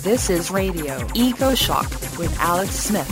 This is Radio Eco Shock with Alex Smith.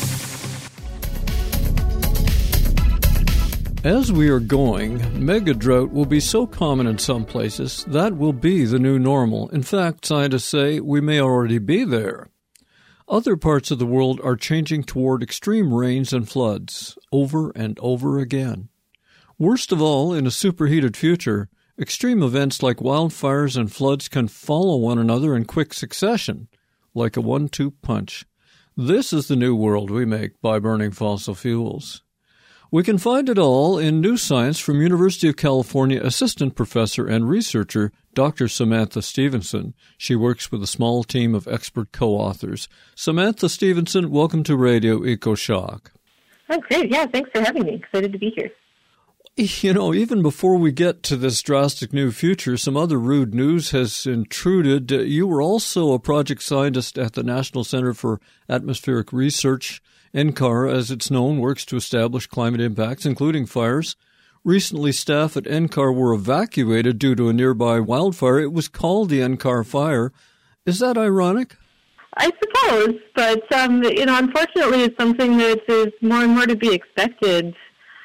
As we are going, mega drought will be so common in some places that will be the new normal. In fact, scientists say we may already be there. Other parts of the world are changing toward extreme rains and floods over and over again. Worst of all, in a superheated future, extreme events like wildfires and floods can follow one another in quick succession, like a 1-2 punch. This is the new world we make by burning fossil fuels. We can find it all in New Science from University of California Assistant Professor and Researcher Dr. Samantha Stevenson. She works with a small team of expert co-authors. Samantha Stevenson, welcome to Radio EcoShock. Oh, great. Yeah, thanks for having me. Excited to be here. You know, even before we get to this drastic new future, some other rude news has intruded. You were also a project scientist at the National Center for Atmospheric Research. NCAR, as it's known, works to establish climate impacts, including fires. Recently, staff at NCAR were evacuated due to a nearby wildfire. It was called the NCAR fire. Is that ironic? I suppose, but, unfortunately it's something that is more and more to be expected.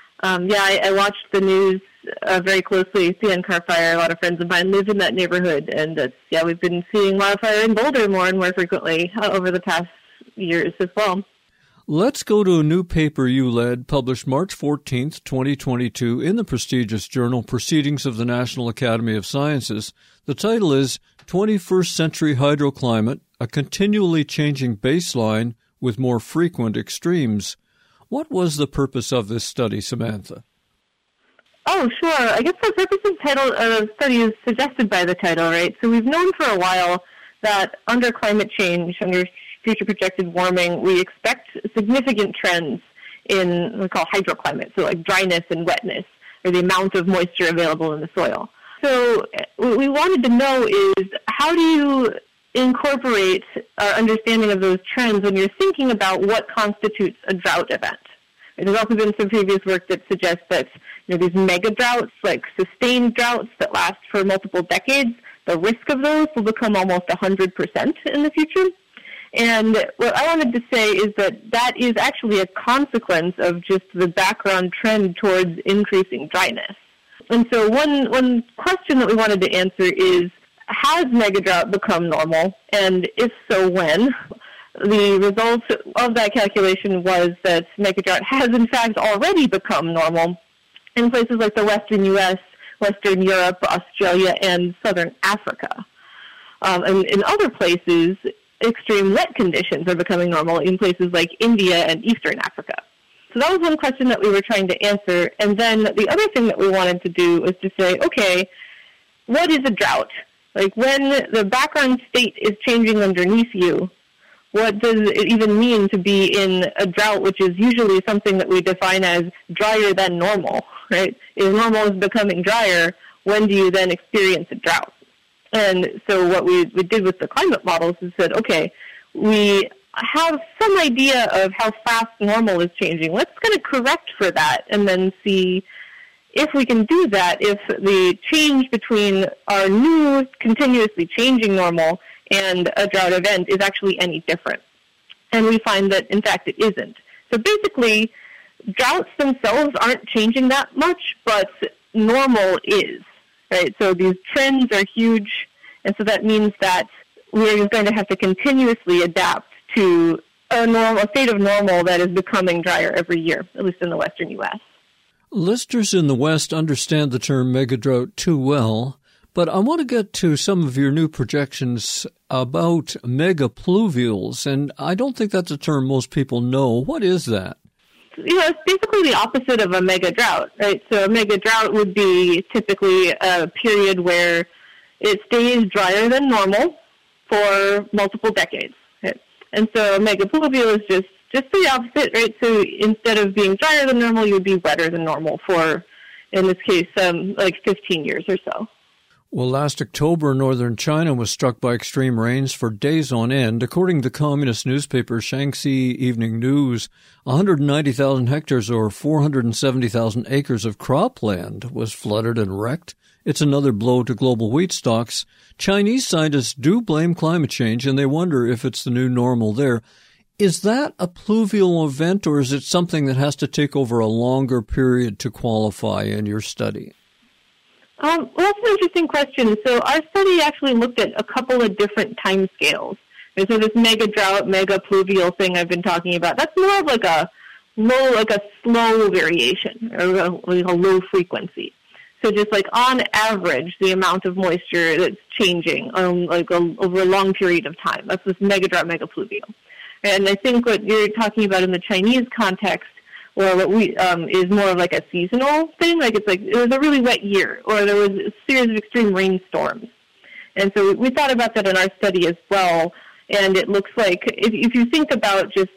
I watched the news very closely, the NCAR fire. A lot of friends of mine live in that neighborhood, and we've been seeing wildfire in Boulder more and more frequently over the past years as well. Let's go to a new paper you led, published March 14th, 2022, in the prestigious journal Proceedings of the National Academy of Sciences. The title is 21st Century Hydroclimate, a Continually Changing Baseline with More Frequent Extremes. What was the purpose of this study, Samantha? Oh, sure. I guess the purpose of the study is suggested by the title, right? So we've known for a while that under climate change, under future projected warming, we expect significant trends in what we call hydroclimate, so like dryness and wetness, or the amount of moisture available in the soil. So what we wanted to know is, how do you incorporate our understanding of those trends when you're thinking about what constitutes a drought event? There's also been some previous work that suggests that these mega droughts, like sustained droughts that last for multiple decades, the risk of those will become almost 100% in the future. And what I wanted to say is that is actually a consequence of just the background trend towards increasing dryness. And so one question that we wanted to answer is, has megadrought become normal? And if so, when? The result of that calculation was that megadrought has in fact already become normal in places like the Western U.S., Western Europe, Australia, and Southern Africa. And in other places, extreme wet conditions are becoming normal in places like India and Eastern Africa. So that was one question that we were trying to answer. And then the other thing that we wanted to do was to say, okay, what is a drought? Like, when the background state is changing underneath you, what does it even mean to be in a drought, which is usually something that we define as drier than normal, right? If normal is becoming drier, when do you then experience a drought? And so what we did with the climate models is said, okay, we have some idea of how fast normal is changing. Let's kind of correct for that and then see if we can do that, if the change between our new continuously changing normal and a drought event is actually any different. And we find that, in fact, it isn't. So basically, droughts themselves aren't changing that much, but normal is, right? So these trends are huge, and so that means that we're going to have to continuously adapt to a state of normal that is becoming drier every year, at least in the Western U.S. Listeners in the West understand the term megadrought too well, but I want to get to some of your new projections about megapluvials, and I don't think that's a term most people know. What is that? It's basically the opposite of a mega drought, right? So a mega drought would be typically a period where it stays drier than normal for multiple decades, right? And so a megapluvial is just the opposite, right? So instead of being drier than normal, you would be wetter than normal for, in this case, like 15 years or so. Well, last October, northern China was struck by extreme rains for days on end. According to the communist newspaper Shaanxi Evening News, 190,000 hectares or 470,000 acres of cropland was flooded and wrecked it's another blow to global wheat stocks. Chinese scientists do blame climate change, and they wonder if it's the new normal there. Is that a pluvial event, or is it something that has to take over a longer period to qualify in your study? Well, that's an interesting question. So our study actually looked at a couple of different time scales. And so this mega drought, mega pluvial thing I've been talking about, that's more of like a slow variation, or a low frequency. So just like on average, the amount of moisture that's changing over a long period of time. That's this mega drought, mega pluvial. And I think what you're talking about in the Chinese context, or what we is more of like a seasonal thing. Like it was a really wet year, or there was a series of extreme rainstorms. And so we thought about that in our study as well. And it looks like if you think about just,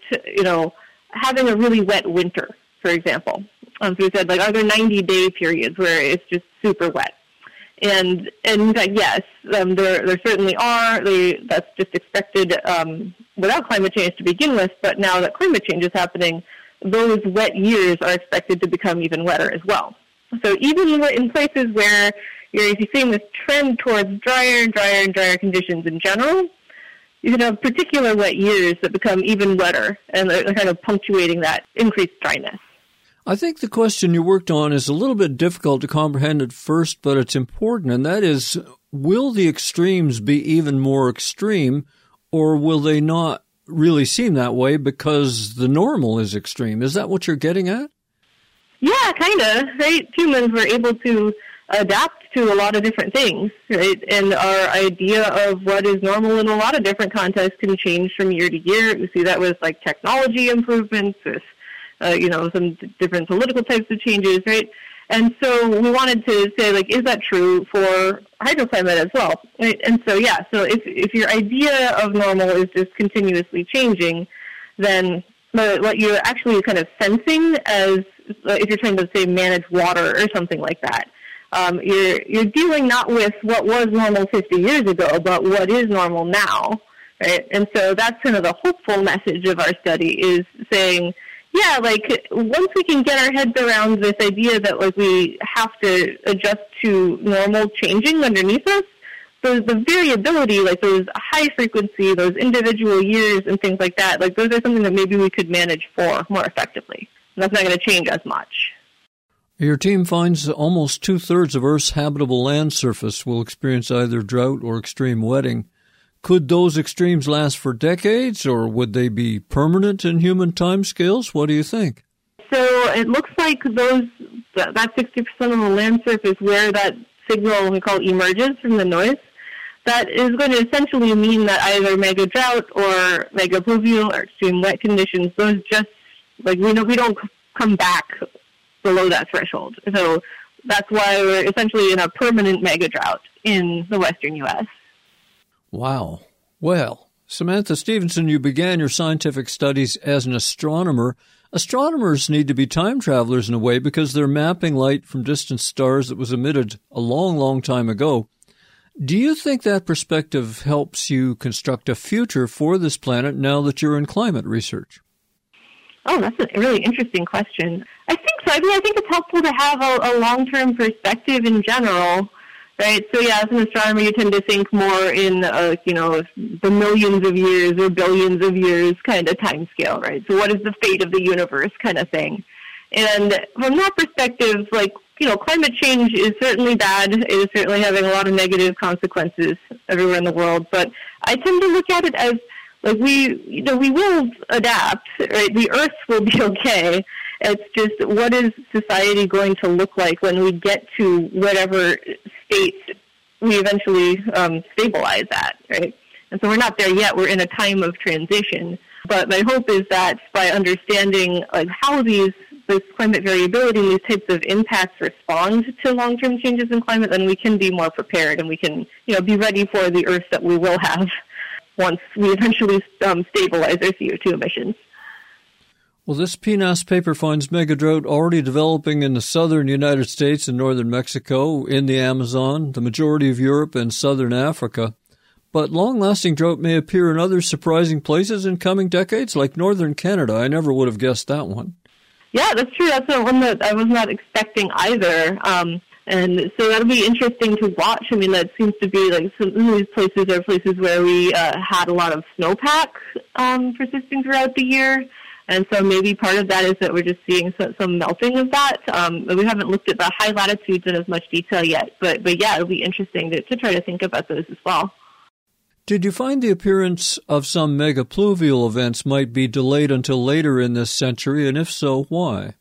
having a really wet winter, for example. So we said, are there 90-day periods where it's just super wet? And in fact, yes, there certainly are. That's just expected without climate change to begin with. But now that climate change is happening, those wet years are expected to become even wetter as well. So even in places where you're seeing this trend towards drier and drier conditions in general, you can have particular wet years that become even wetter, and they're kind of punctuating that increased dryness. I think the question you worked on is a little bit difficult to comprehend at first, but it's important, and that is, will the extremes be even more extreme, or will they not really seem that way because the normal is extreme? Is that what you're getting at? Yeah, kind of, right? Humans were able to adapt to a lot of different things, right? And our idea of what is normal in a lot of different contexts can change from year to year. We see that with technology improvements, with some different political types of changes, right? And so we wanted to say, is that true for hydroclimate as well? Right? And so, so if your idea of normal is just continuously changing, then what you're actually kind of sensing as, if you're trying to, say, manage water or something like that, you're dealing not with what was normal 50 years ago, but what is normal now, right? And so that's kind of the hopeful message of our study, is saying, once we can get our heads around this idea that we have to adjust to normal changing underneath us, the variability, those high frequency, those individual years and things like that, those are something that maybe we could manage for more effectively. And that's not going to change as much. Your team finds that almost 2/3 of Earth's habitable land surface will experience either drought or extreme wetting. Could those extremes last for decades, or would they be permanent in human timescales? What do you think? So it looks like that 60% of the land surface where that signal we call emerges from the noise, that is going to essentially mean that either mega drought or mega pluvial or extreme wet conditions, those just, we don't come back below that threshold. So that's why we're essentially in a permanent mega drought in the western U.S. Wow. Well, Samantha Stevenson, you began your scientific studies as an astronomer. Astronomers need to be time travelers in a way because they're mapping light from distant stars that was emitted a long, long time ago. Do you think that perspective helps you construct a future for this planet now that you're in climate research? Oh, that's a really interesting question. I think so. I think it's helpful to have a long-term perspective in general. Right, so as an astronomer, you tend to think more in, the millions of years or billions of years kind of time scale, right? So what is the fate of the universe kind of thing? And from that perspective, climate change is certainly bad. It is certainly having a lot of negative consequences everywhere in the world. But I tend to look at it as, we will adapt, right? The Earth will be okay. It's just, what is society going to look like when we get to whatever state we eventually stabilize at, right? And so we're not there yet. We're in a time of transition. But my hope is that by understanding how this climate variability and these types of impacts respond to long-term changes in climate, then we can be more prepared and we can, be ready for the Earth that we will have once we eventually stabilize our CO2 emissions. Well, this PNAS paper finds megadrought already developing in the southern United States and northern Mexico, in the Amazon, the majority of Europe, and southern Africa. But long-lasting drought may appear in other surprising places in coming decades, like northern Canada. I never would have guessed that one. Yeah, that's true. That's one that I was not expecting either. And so that'll be interesting to watch. I mean, that seems to be like some of these places are places where we had a lot of snowpack persisting throughout the year. And so maybe part of that is that we're just seeing some melting of that. We haven't looked at the high latitudes in as much detail yet. But yeah, it'll be interesting to try to think about those as well. Did you find the appearance of some megapluvial events might be delayed until later in this century, and if so, why?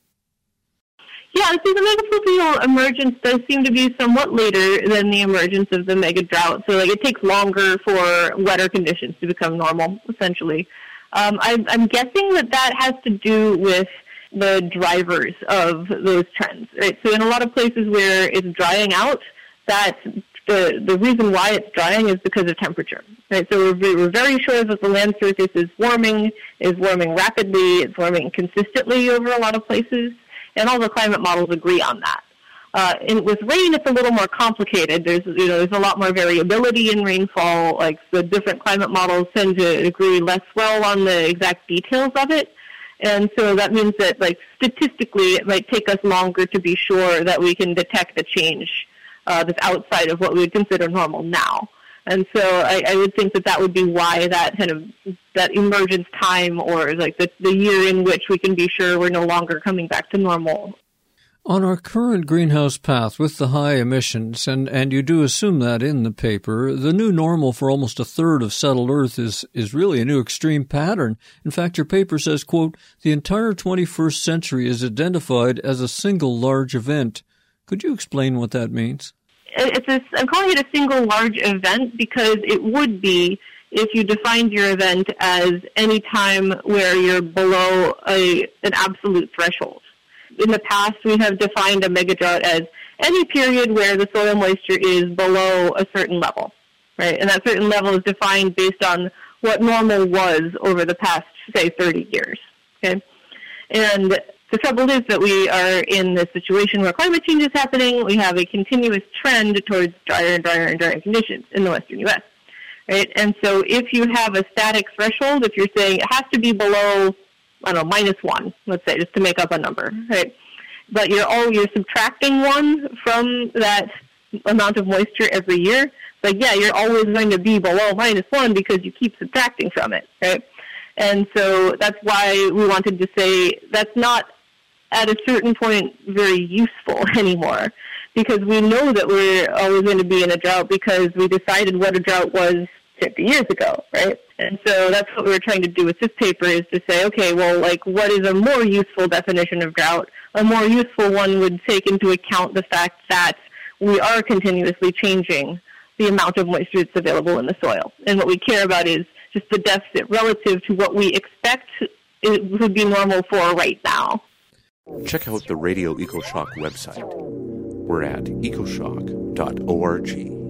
Yeah, so the megapluvial emergence does seem to be somewhat later than the emergence of the mega drought. So, it takes longer for wetter conditions to become normal, essentially. I'm guessing that has to do with the drivers of those trends, right? So, in a lot of places where it's drying out, that the reason why it's drying is because of temperature, right? So we're very sure that the land surface is warming rapidly, it's warming consistently over a lot of places, and all the climate models agree on that. With rain, it's a little more complicated. There's a lot more variability in rainfall. Like the different climate models tend to agree less well on the exact details of it. And so that means that, statistically, it might take us longer to be sure that we can detect a change that's outside of what we would consider normal now. And so I would think that would be why that emergence time, or the year in which we can be sure we're no longer coming back to normal. On our current greenhouse path with the high emissions, and you do assume that in the paper, the new normal for almost a third of settled Earth is really a new extreme pattern. In fact, your paper says, quote, the entire 21st century is identified as a single large event. Could you explain what that means? I'm calling it a single large event because it would be if you defined your event as any time where you're below an absolute threshold. In the past, we have defined a megadrought as any period where the soil moisture is below a certain level, right? And that certain level is defined based on what normal was over the past, say, 30 years, okay? And the trouble is that we are in this situation where climate change is happening. We have a continuous trend towards drier and drier and drier conditions in the western U.S., right? And so if you have a static threshold, if you're saying it has to be below, -1, let's say, just to make up a number, right? But you're subtracting 1 from that amount of moisture every year. You're always going to be below -1 because you keep subtracting from it, right? And so that's why we wanted to say that's not at a certain point very useful anymore, because we know that we're always going to be in a drought because we decided what a drought was 50 years ago, right? And so that's what we were trying to do with this paper, is to say, okay, well, what is a more useful definition of drought? A more useful one would take into account the fact that we are continuously changing the amount of moisture that's available in the soil. And what we care about is just the deficit relative to what we expect it would be normal for right now. Check out the Radio EcoShock website. We're at ecoshock.org.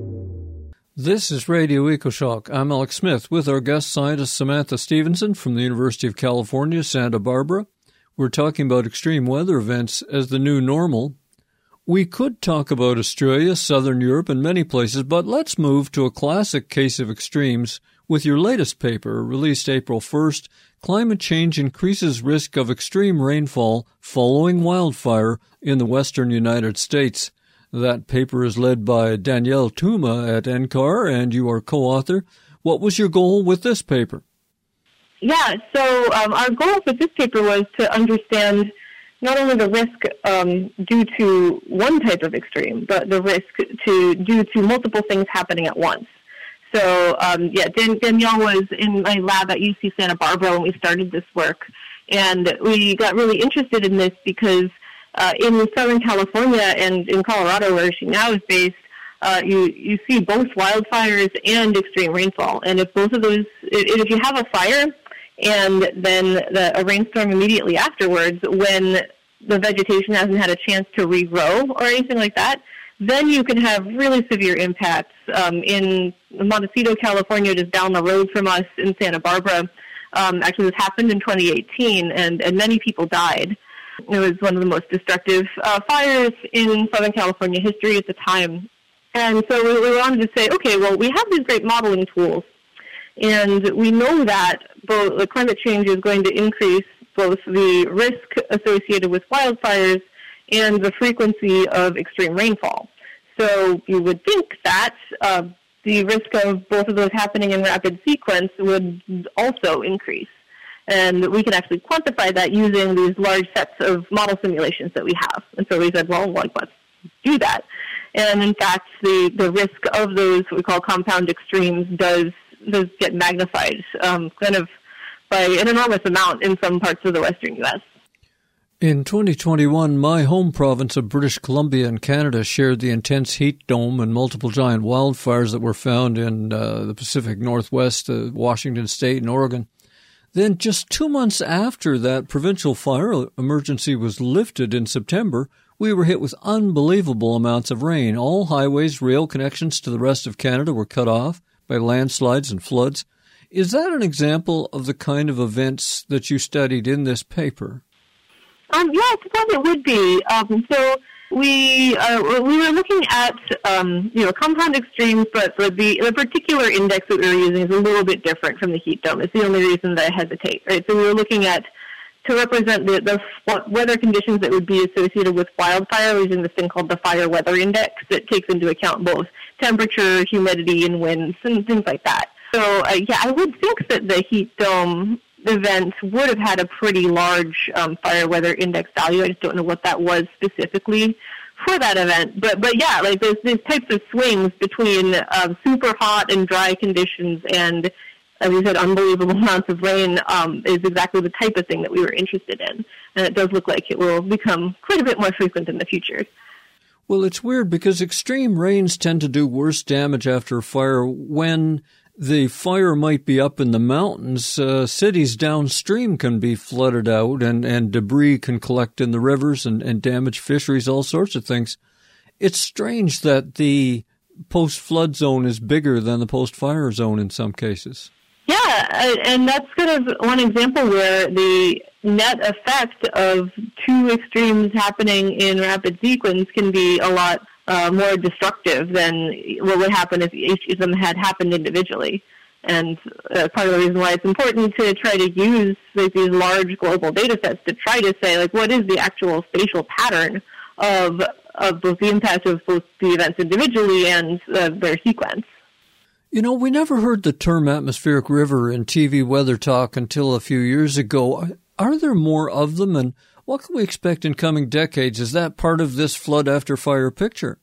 This is Radio EcoShock. I'm Alex Smith with our guest scientist Samantha Stevenson from the University of California, Santa Barbara. We're talking about extreme weather events as the new normal. We could talk about Australia, Southern Europe, and many places, but let's move to a classic case of extremes with your latest paper, released April 1st, Climate Change Increases Risk of Extreme Rainfall Following Wildfire in the Western United States. That paper is led by Danielle Tuma at NCAR, and you are co-author. What was your goal with this paper? Yeah, so our goal with this paper was to understand not only the risk due to one type of extreme, but the risk due to multiple things happening at once. So, Danielle was in my lab at UC Santa Barbara when we started this work, and we got really interested in this because in Southern California and in Colorado, where she now is based, you see both wildfires and extreme rainfall. And if both of those, if you have a fire and then a rainstorm immediately afterwards, when the vegetation hasn't had a chance to regrow or anything like that, then you can have really severe impacts. In Montecito, California, just down the road from us in Santa Barbara, actually this happened in 2018, and many people died. It was one of the most destructive fires in Southern California history at the time. And so we wanted to say, okay, well, we have these great modeling tools, and we know that both the climate change is going to increase both the risk associated with wildfires and the frequency of extreme rainfall. So you would think that the risk of both of those happening in rapid sequence would also increase. And we can actually quantify that using these large sets of model simulations that we have. And so we said, well, let's do that. And in fact, the risk of those, what we call compound extremes, does get magnified kind of by an enormous amount in some parts of the western U.S. In 2021, my home province of British Columbia in Canada shared the intense heat dome and multiple giant wildfires that were found in the Pacific Northwest, Washington State, and Oregon. Then just 2 months after that provincial fire emergency was lifted in September, we were hit with unbelievable amounts of rain. All highways, rail connections to the rest of Canada were cut off by landslides and floods. Is that an example of the kind of events that you studied in this paper? Yeah, I suppose it would be. So we were looking at compound extremes, but the particular index that we were using is a little bit different from the heat dome. It's the only reason that I hesitate. Right? So we were looking at to represent the weather conditions that would be associated with wildfire, using this thing called the fire weather index that takes into account both temperature, humidity, and winds and things like that. So I would think that the heat dome event would have had a pretty large fire weather index value. I just don't know what that was specifically for that event. But yeah, like there's these types of swings between super hot and dry conditions and, as you said, unbelievable amounts of rain is exactly the type of thing that we were interested in. And it does look like it will become quite a bit more frequent in the future. Well, it's weird because extreme rains tend to do worse damage after a fire when the fire might be up in the mountains. Cities downstream can be flooded out and debris can collect in the rivers and damage fisheries, all sorts of things. It's strange that the post-flood zone is bigger than the post-fire zone in some cases. Yeah, and that's kind of one example where the net effect of two extremes happening in rapid sequence can be a lot more destructive than what would happen if each of them had happened individually. And part of the reason why it's important to try to use these large global data sets to try to say, what is the actual spatial pattern of both the impact of both the events individually and their sequence. You know, we never heard the term atmospheric river in TV weather talk until a few years ago. Are there more of them, and what can we expect in coming decades? Is that part of this flood after fire picture?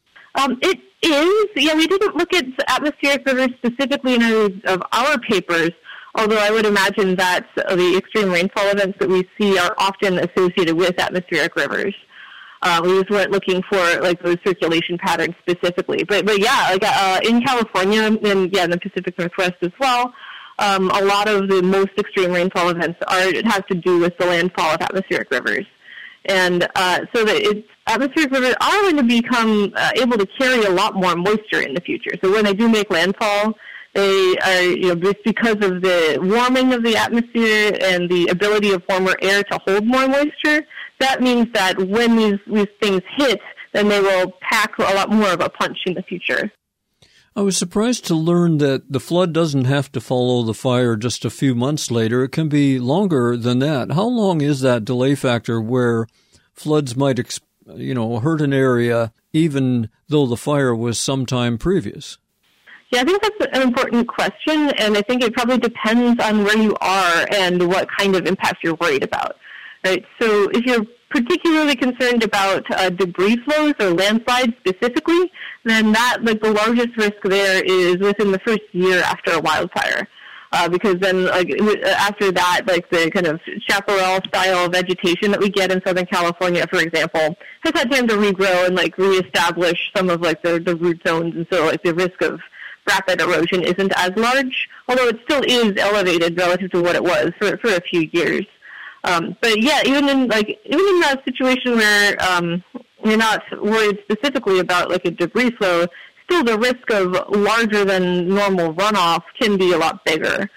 It is. Yeah, we didn't look at atmospheric rivers specifically in any of our papers, although I would imagine that the extreme rainfall events that we see are often associated with atmospheric rivers. We just weren't looking for those circulation patterns specifically, but yeah, in California and in the Pacific Northwest as well, a lot of the most extreme rainfall events have to do with the landfall of atmospheric rivers, and so that atmospheric rivers are going to become able to carry a lot more moisture in the future. So when they do make landfall, they are, just because of the warming of the atmosphere and the ability of warmer air to hold more moisture. That means that when these things hit, then they will pack a lot more of a punch in the future. I was surprised to learn that the flood doesn't have to follow the fire just a few months later. It can be longer than that. How long is that delay factor where floods might, hurt an area even though the fire was sometime previous? Yeah, I think that's an important question, and I think it probably depends on where you are and what kind of impact you're worried about. Right. So if you're particularly concerned about debris flows or landslides specifically, then the largest risk there is within the first year after a wildfire. Because then after that, the kind of chaparral style vegetation that we get in Southern California, for example, has had time to regrow and reestablish some of the root zones, and so the risk of rapid erosion isn't as large, although it still is elevated relative to what it was for a few years. But yeah, even in that situation where you're not worried specifically about a debris flow, still the risk of larger than normal runoff can be a lot bigger.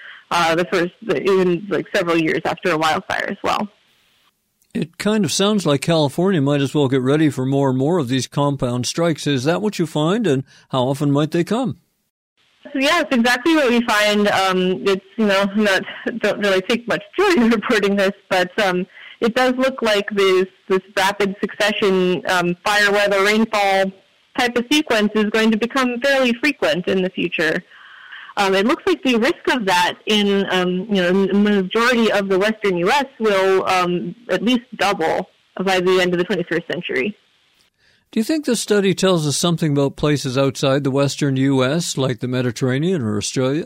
Even several years after a wildfire as well. It kind of sounds like California might as well get ready for more and more of these compound strikes. Is that what you find, and how often might they come? So yeah, it's exactly what we find. It's don't really take much joy in reporting this, but it it does look like this rapid succession fire, weather, rainfall type of sequence is going to become fairly frequent in the future. It looks like the risk of that in the majority of the western U.S. will at least double by the end of the 21st century. Do you think the study tells us something about places outside the western U.S., like the Mediterranean or Australia?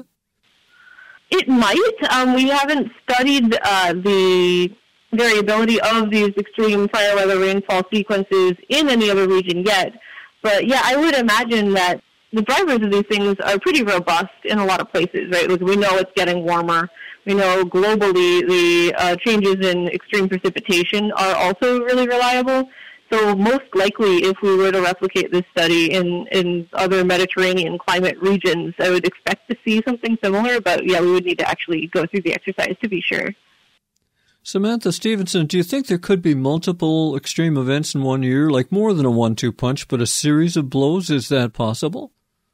It might. We haven't studied the variability of these extreme fire weather rainfall sequences in any other region yet. But yeah, I would imagine that the drivers of these things are pretty robust in a lot of places, right? Like we know it's getting warmer. We know globally the changes in extreme precipitation are also really reliable. So most likely, if we were to replicate this study in other Mediterranean climate regions, I would expect to see something similar. But yeah, we would need to actually go through the exercise to be sure. Samantha Stevenson, do you think there could be multiple extreme events in one year, like more than a 1-2 punch, but a series of blows? Is that possible?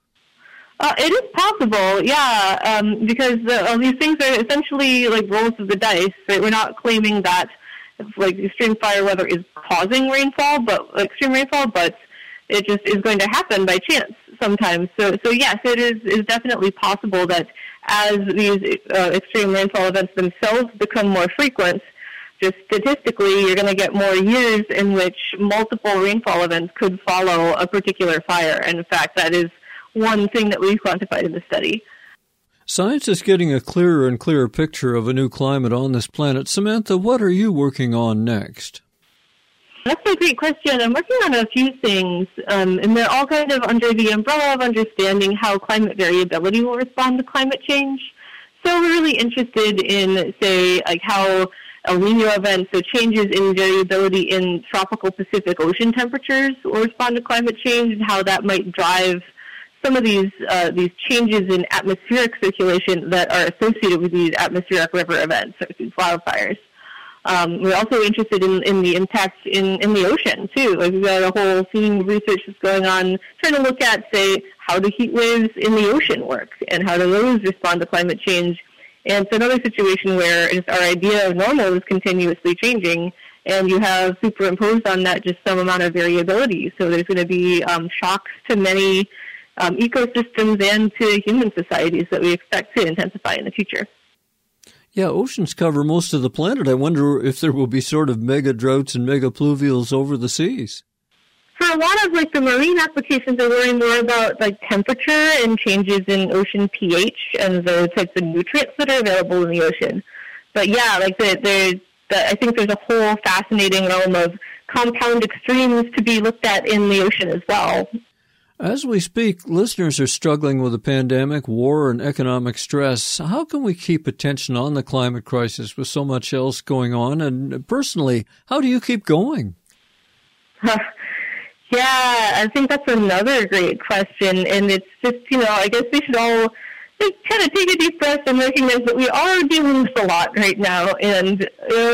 It is possible, yeah, because all these things are essentially like rolls of the dice, right? We're not claiming that like extreme fire weather is causing rainfall, but extreme rainfall, but it just is going to happen by chance sometimes. So yes, it is definitely possible that as these extreme rainfall events themselves become more frequent, just statistically, you're going to get more years in which multiple rainfall events could follow a particular fire. And in fact, that is one thing that we've quantified in the study. Science is getting a clearer and clearer picture of a new climate on this planet. Samantha, what are you working on next? That's a great question. I'm working on a few things, and they're all kind of under the umbrella of understanding how climate variability will respond to climate change. So we're really interested in, say, like how El Niño events, so changes in variability in tropical Pacific Ocean temperatures will respond to climate change, and how that might drive some of these changes in atmospheric circulation that are associated with these atmospheric river events, or these wildfires. We're also interested in the impact in the ocean, too. Like we've got a whole theme of research that's going on trying to look at, say, how do heat waves in the ocean work, and how do those respond to climate change. And it's another situation where just our idea of normal is continuously changing, and you have superimposed on that just some amount of variability. So there's going to be shocks to many ecosystems and to human societies that we expect to intensify in the future. Yeah, oceans cover most of the planet. I wonder if there will be sort of mega droughts and mega pluvials over the seas. For a lot of like the marine applications, they're worrying more about like temperature and changes in ocean pH and the types of nutrients that are available in the ocean. But yeah, like I think there's a whole fascinating realm of compound extremes to be looked at in the ocean as well. As we speak, listeners are struggling with a pandemic, war, and economic stress. How can we keep attention on the climate crisis with so much else going on? And personally, how do you keep going? Yeah, I think that's another great question. And it's just, I guess we should all kind of take a deep breath and recognize that we are dealing with a lot right now. And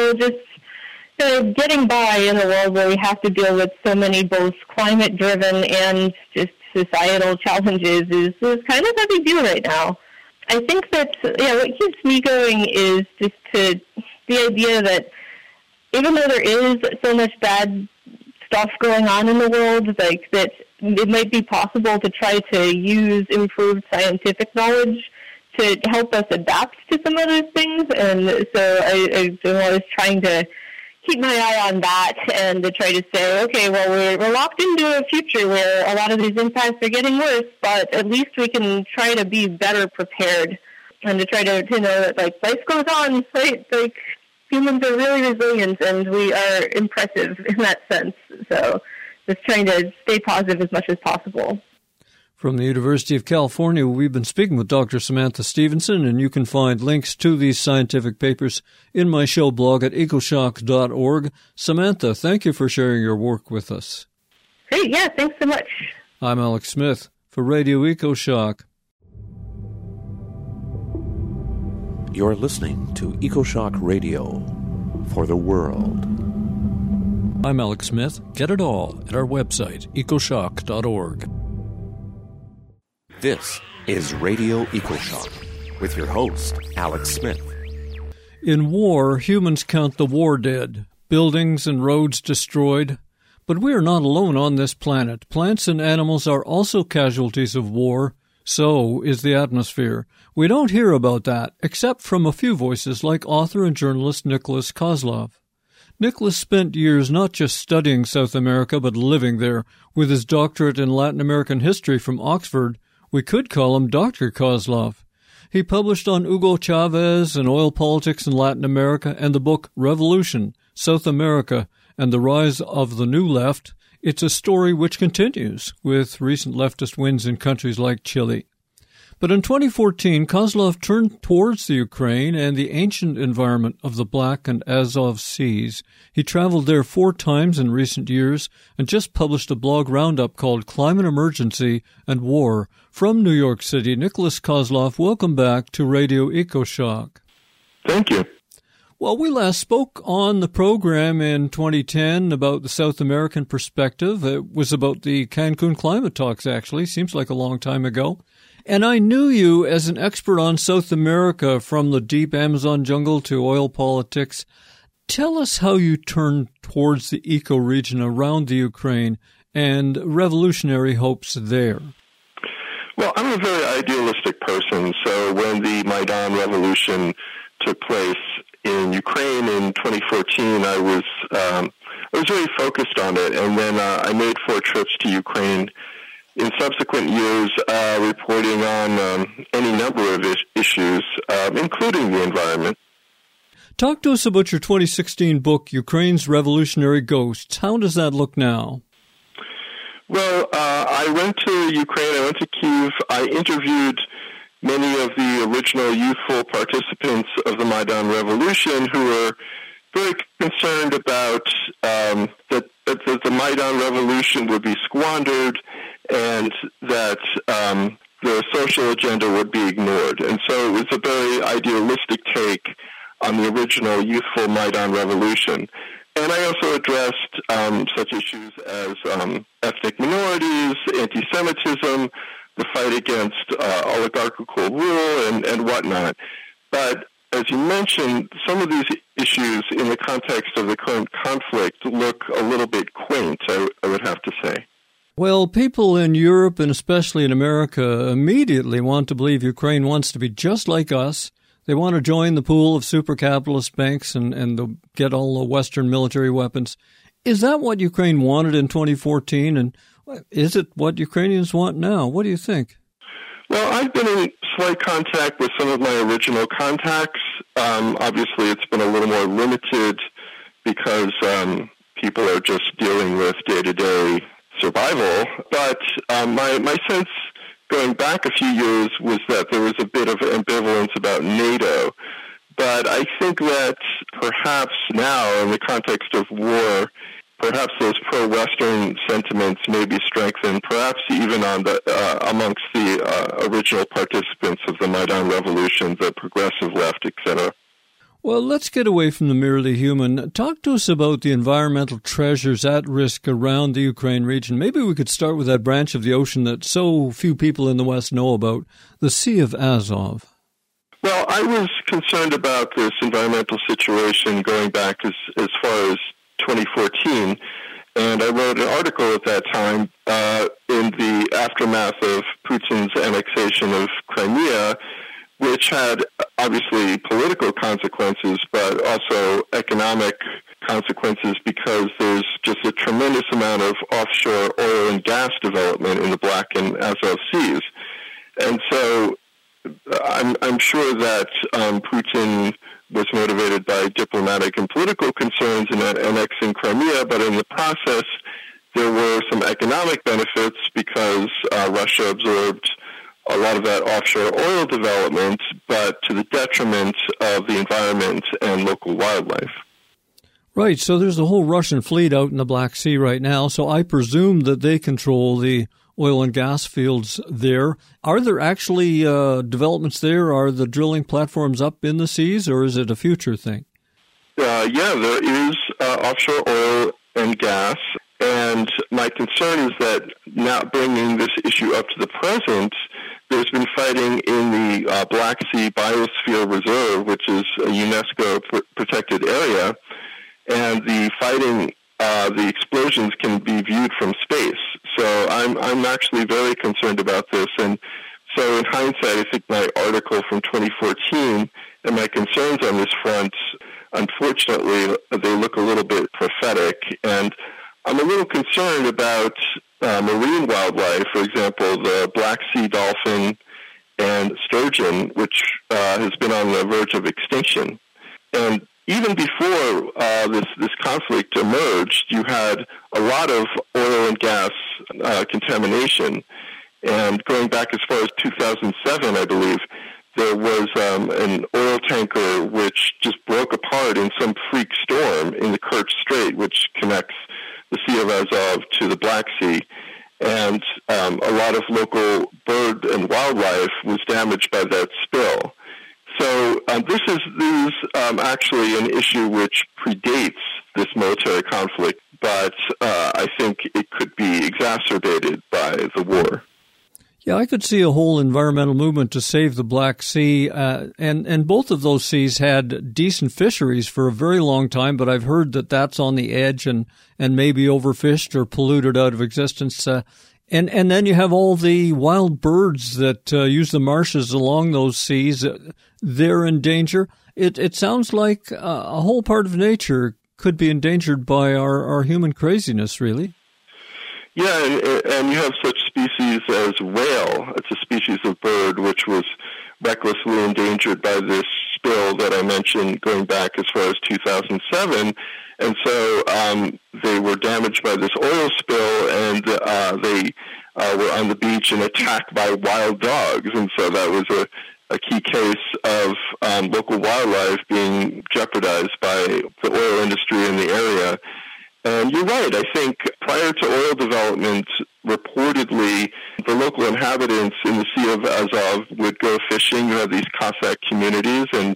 just getting by in a world where we have to deal with so many both climate-driven and just societal challenges is kind of a big deal right now. I think that what keeps me going is just the idea that even though there is so much bad stuff going on in the world, like that it might be possible to try to use improved scientific knowledge to help us adapt to some of those things. And so I'm always trying to keep my eye on that and to try to say, okay, well, we're locked into a future where a lot of these impacts are getting worse, but at least we can try to be better prepared and to try to know that, like, life goes on, right? Like, humans are really resilient and we are impressive in that sense. So just trying to stay positive as much as possible. From the University of California, we've been speaking with Dr. Samantha Stevenson, and you can find links to these scientific papers in my show blog at ecoshock.org. Samantha, thank you for sharing your work with us. Great, yeah, thanks so much. I'm Alex Smith for Radio EcoShock. You're listening to EcoShock Radio for the world. I'm Alex Smith. Get it all at our website, ecoshock.org. This is Radio EcoShock with your host, Alex Smith. In war, humans count the war dead. buildings and roads destroyed. But we are not alone on this planet. Plants and animals are also casualties of war. So is the atmosphere. We don't hear about that, except from a few voices like author and journalist Nicholas Kozlov. Nicholas spent years not just studying South America, but living there. With his doctorate in Latin American history from Oxford, we could call him Dr. Kozlov. He published on Hugo Chavez and oil politics in Latin America and the book Revolution, South America, and the Rise of the New Left. It's a story which continues with recent leftist wins in countries like Chile. But in 2014, Kozlov turned towards the Ukraine and the ancient environment of the Black and Azov Seas. He traveled there 4 times in recent years and just published a blog roundup called Climate Emergency and War. From New York City, Nicholas Kozlov, welcome back to Radio EcoShock. Thank you. Well, we last spoke on the program in 2010 about the South American perspective. It was about the Cancun climate talks, actually. Seems like a long time ago. And I knew you as an expert on South America, from the deep Amazon jungle to oil politics. Tell us how you turned towards the eco-region around the Ukraine and revolutionary hopes there. Well, I'm a very idealistic person, so when the Maidan Revolution took place in Ukraine in 2014, I was very focused on it, and then I made 4 trips to Ukraine in subsequent years, reporting on any number of issues, including the environment. Talk to us about your 2016 book, Ukraine's Revolutionary Ghosts. How does that look now? Well, I went to Ukraine, I went to Kyiv, I interviewed many of the original youthful participants of the Maidan Revolution who were very concerned about that the Maidan Revolution would be squandered and that the social agenda would be ignored. And so it was a very idealistic take on the original youthful Maidan Revolution. And I also addressed such issues as ethnic minorities, anti-Semitism, the fight against oligarchical rule, and whatnot. But as you mentioned, some of these issues in the context of the current conflict look a little bit quaint, I would have to say. Well, people in Europe and especially in America immediately want to believe Ukraine wants to be just like us. They want to join the pool of super capitalist banks and get all the Western military weapons. Is that what Ukraine wanted in 2014? And is it what Ukrainians want now? What do you think? Well, I've been in slight contact with some of my original contacts. Obviously, it's been a little more limited because people are just dealing with day-to-day survival. But my sense going back a few years was that there was a bit of ambivalence about NATO. But I think that perhaps now, in the context of war, perhaps those pro-Western sentiments may be strengthened, perhaps even on amongst the original participants of the Maidan Revolution, the progressive left, etc. Well, let's get away from the merely human. Talk to us about the environmental treasures at risk around the Ukraine region. Maybe we could start with that branch of the ocean that so few people in the West know about, the Sea of Azov. Well, I was concerned about this environmental situation going back as far as 2014, and I wrote an article at that time in the aftermath of Putin's annexation of Crimea, which had obviously political consequences, but also economic consequences because there's just a tremendous amount of offshore oil and gas development in the Black and Azov Seas. And so I'm sure that Putin was motivated by diplomatic and political concerns in annexing Crimea, but in the process, there were some economic benefits because Russia absorbed a lot of that offshore oil development, but to the detriment of the environment and local wildlife. Right, so there's a whole Russian fleet out in the Black Sea right now, so I presume that they control the oil and gas fields there. Are there actually developments there? Are the drilling platforms up in the seas, or is it a future thing? Yeah, there is offshore oil and gas, and my concern is that now bringing this issue up to the present, there's been fighting in the Black Sea Biosphere Reserve, which is a UNESCO protected area, and the fighting, the explosions can be viewed from space. So I'm actually very concerned about this. And so in hindsight, I think my article from 2014 and my concerns on this front, unfortunately, they look a little bit prophetic. And I'm a little concerned about marine wildlife, for example, the Black Sea dolphin and sturgeon, which has been on the verge of extinction. And even before this conflict emerged, you had a lot of oil and gas contamination. And going back as far as 2007, I believe, there was an oil tanker which just broke apart in some freak storm in the Kerch Strait, which connects the Sea of Azov to the Black Sea. And a lot of local bird and wildlife was damaged by that spill. So this is actually an issue which predates this military conflict, but I think it could be exacerbated by the war. Yeah, I could see a whole environmental movement to save the Black Sea, and both of those seas had decent fisheries for a very long time, but I've heard that that's on the edge and maybe overfished or polluted out of existence. And then you have all the wild birds that use the marshes along those seas. They're in danger. It sounds like a whole part of nature could be endangered by our human craziness, really. Yeah, and you have such species as whale. It's a species of bird which was recklessly endangered by this spill that I mentioned going back as far as 2007. And so they were damaged by this oil spill, and they were on the beach and attacked by wild dogs. And so that was a key case of local wildlife being jeopardized by the oil industry in the area. And you're right. I think prior to oil development, reportedly, the local inhabitants in the Sea of Azov would go fishing. You have these Cossack communities, and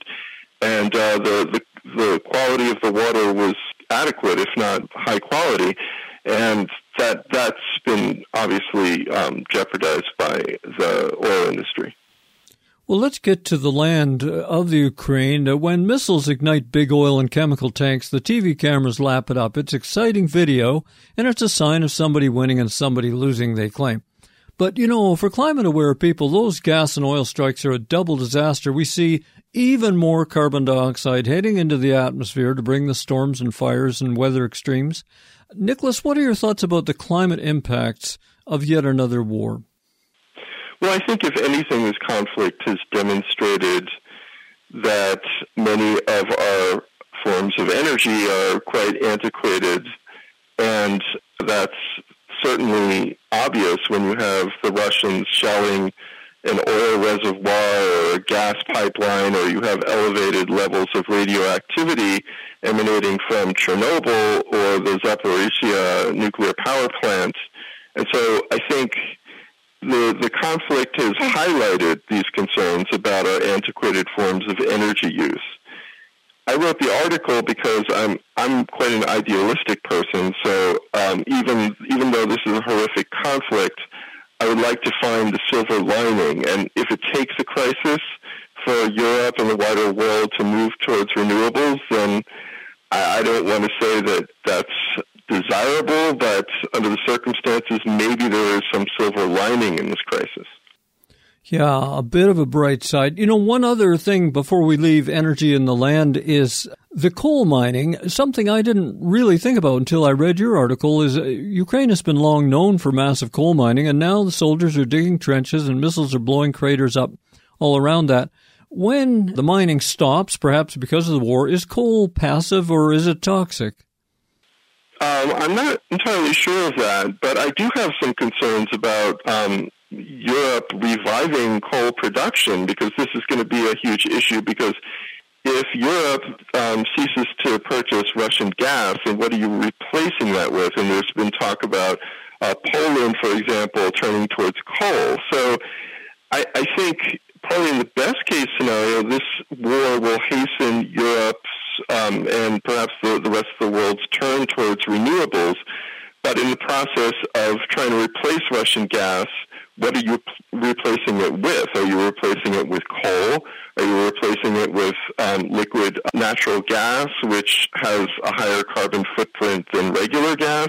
the quality of the water was adequate, if not high quality. And that's been obviously jeopardized by the oil industry. Well, let's get to the land of the Ukraine. When missiles ignite big oil and chemical tanks, the TV cameras lap it up. It's exciting video, and it's a sign of somebody winning and somebody losing, they claim. But, for climate-aware people, those gas and oil strikes are a double disaster. We see even more carbon dioxide heading into the atmosphere to bring the storms and fires and weather extremes. Nicholas, what are your thoughts about the climate impacts of yet another war? Well, I think if anything, this conflict has demonstrated that many of our forms of energy are quite antiquated, and that's certainly obvious when you have the Russians shelling an oil reservoir or a gas pipeline, or you have elevated levels of radioactivity emanating from Chernobyl or the Zaporizhzhia nuclear power plant. And so I think the conflict has highlighted these concerns about our antiquated forms of energy use. I wrote the article because I'm quite an idealistic person, so even though this is a horrific conflict, I would like to find the silver lining. And if it takes a crisis for Europe and the wider world to move towards renewables, then I don't want to say that that's desirable, but under the circumstances, maybe there is some silver lining in this crisis. Yeah, a bit of a bright side. One other thing before we leave energy in the land is the coal mining. Something I didn't really think about until I read your article is Ukraine has been long known for massive coal mining, and now the soldiers are digging trenches and missiles are blowing craters up all around that. When the mining stops, perhaps because of the war, is coal passive or is it toxic? I'm not entirely sure of that, but I do have some concerns about Europe reviving coal production, because this is going to be a huge issue, because if Europe ceases to purchase Russian gas, then what are you replacing that with? And there's been talk about Poland, for example, turning towards coal. So I think probably in the best case scenario, this war will hasten Europe's and perhaps the rest of the world's turn towards renewables. But in the process of trying to replace Russian gas, what are you replacing it with? Are you replacing it with coal? Are you replacing it with liquid natural gas, which has a higher carbon footprint than regular gas,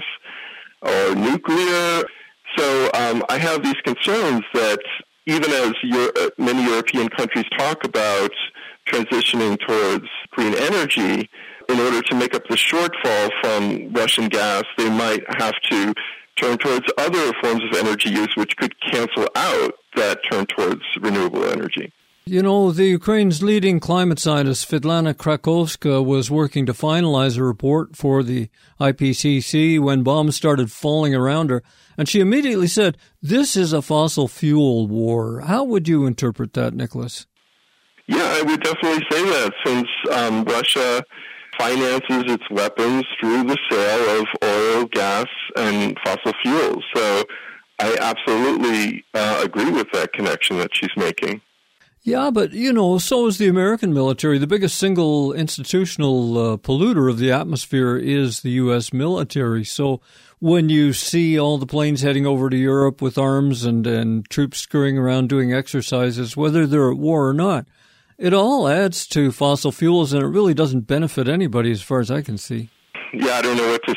or nuclear? So I have these concerns that even as many European countries talk about transitioning towards green energy, in order to make up the shortfall from Russian gas, they might have to turn towards other forms of energy use, which could cancel out that turn towards renewable energy. You know, the Ukraine's leading climate scientist, Svetlana Krakowska, was working to finalize a report for the IPCC when bombs started falling around her, and she immediately said, "This is a fossil fuel war." How would you interpret that, Nicholas? Yeah, I would definitely say that, since Russia finances its weapons through the sale of oil, gas, and fossil fuels. So I absolutely agree with that connection that she's making. Yeah, but, you know, so is the American military. The biggest single institutional polluter of the atmosphere is the U.S. military. So when you see all the planes heading over to Europe with arms and troops scurrying around doing exercises, whether they're at war or not, it all adds to fossil fuels, and it really doesn't benefit anybody as far as I can see. Yeah, I don't know what to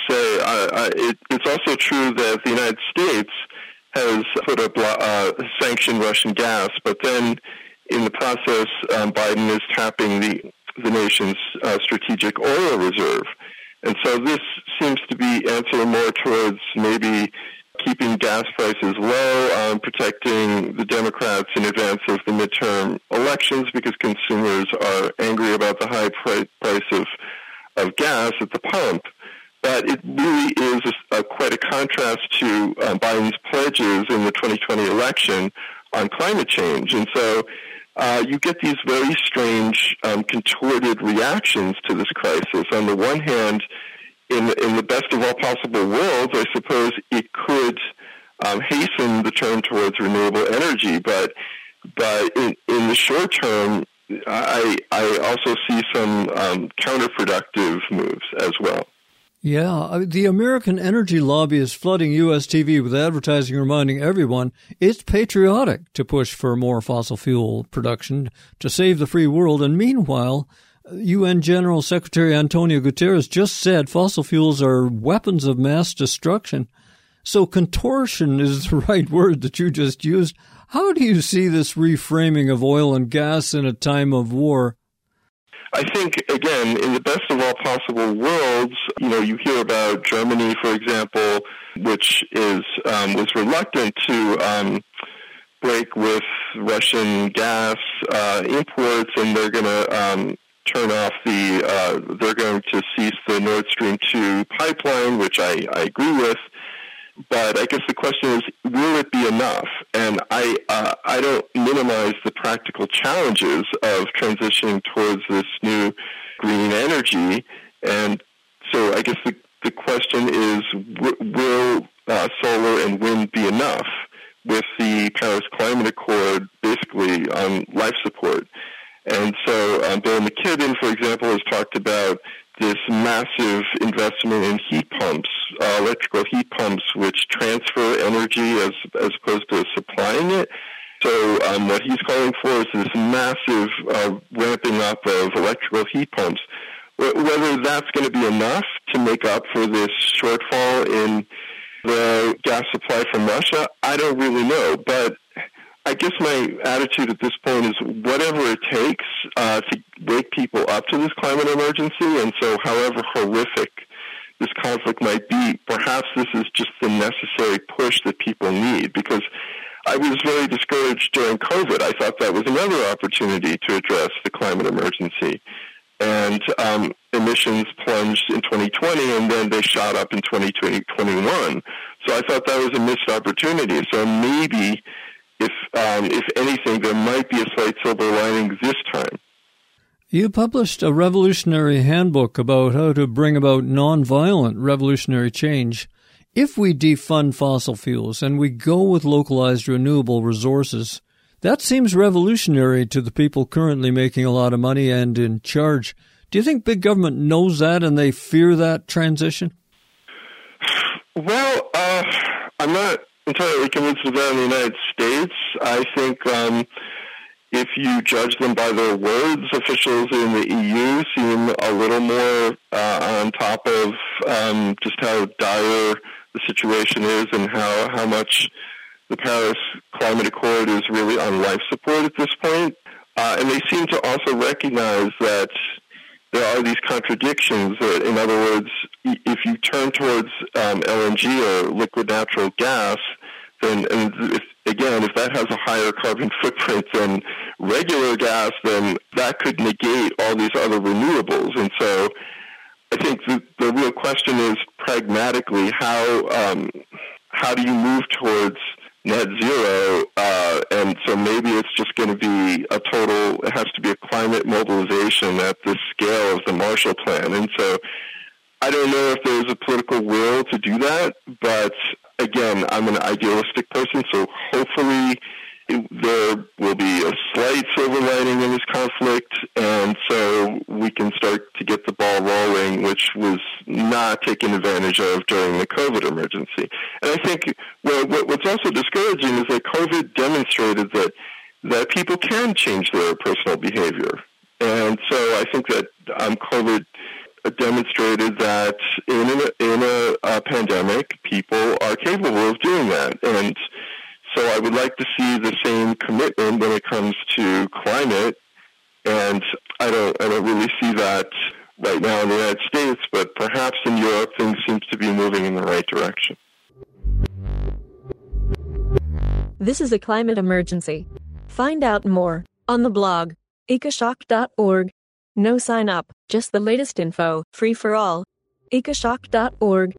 say. It's also true that the United States has put sanctioned Russian gas, but then in the process, Biden is tapping the nation's strategic oil reserve. And so this seems to be answering more towards maybe keeping gas prices low, protecting the Democrats in advance of the midterm elections because consumers are angry about the high price of gas at the pump. But it really is quite a contrast to Biden's pledges in the 2020 election on climate change. And so you get these very strange, contorted reactions to this crisis. On the one hand, in the best of all possible worlds, I suppose it could hasten the turn towards renewable energy, but in the short term, I also see some counterproductive moves as well. Yeah, the American energy lobby is flooding U.S. TV with advertising reminding everyone it's patriotic to push for more fossil fuel production to save the free world. And meanwhile, UN General Secretary Antonio Guterres just said fossil fuels are weapons of mass destruction. So contortion is the right word that you just used. How do you see this reframing of oil and gas in a time of war? I think, again, in the best of all possible worlds, you hear about Germany, for example, which was reluctant to break with Russian gas imports, and they're going to they're going to cease the Nord Stream 2 pipeline, which I agree with. But I guess the question is, will it be enough? And I don't minimize the practical challenges of transitioning towards this new green energy. And so I guess the question is, will solar and wind be enough with the Paris Climate Accord basically on life support? And so Bill McKibben, for example, has talked about this massive investment in heat pumps, electrical heat pumps, which transfer energy as opposed to supplying it. So what he's calling for is this massive ramping up of electrical heat pumps. Whether that's going to be enough to make up for this shortfall in the gas supply from Russia, I don't really know. But I guess my attitude at this point is whatever it takes to wake people up to this climate emergency. And so however horrific this conflict might be, perhaps this is just the necessary push that people need. Because I was very discouraged during COVID. I thought that was another opportunity to address the climate emergency. And emissions plunged in 2020, and then they shot up in 2021. So I thought that was a missed opportunity. So maybe if anything, there might be a slight silver lining this time. You published a revolutionary handbook about how to bring about nonviolent revolutionary change. If we defund fossil fuels and we go with localized renewable resources, that seems revolutionary to the people currently making a lot of money and in charge. Do you think big government knows that and they fear that transition? Well, I'm not entirely convinced of that in the United States. I think if you judge them by their words, officials in the EU seem a little more on top of just how dire the situation is and how much the Paris Climate Accord is really on life support at this point. And they seem to also recognize that there are these contradictions. In other words, if you turn towards LNG or liquid natural gas, then, if that has a higher carbon footprint than regular gas, then that could negate all these other renewables. And so I think the real question is pragmatically how do you move towards net zero? And so maybe it's just going to be it has to be a climate mobilization at the scale of the Marshall Plan. And so I don't know if there's a political will to do that, but again, I'm an idealistic person, so hopefully there will be a slight silver lining in this conflict, and so we can start to get the ball rolling, which was not taken advantage of during the COVID emergency. And I think what's also discouraging is that COVID demonstrated that people can change their personal behavior. And so I think that COVID demonstrated that in a pandemic, people are capable of doing that. And so I would like to see the same commitment when it comes to climate. And I don't really see that right now in the United States, but perhaps in Europe things seem to be moving in the right direction. This is a climate emergency. Find out more on the blog ecoshock.org. No sign up, just the latest info, free for all. ecoshock.org.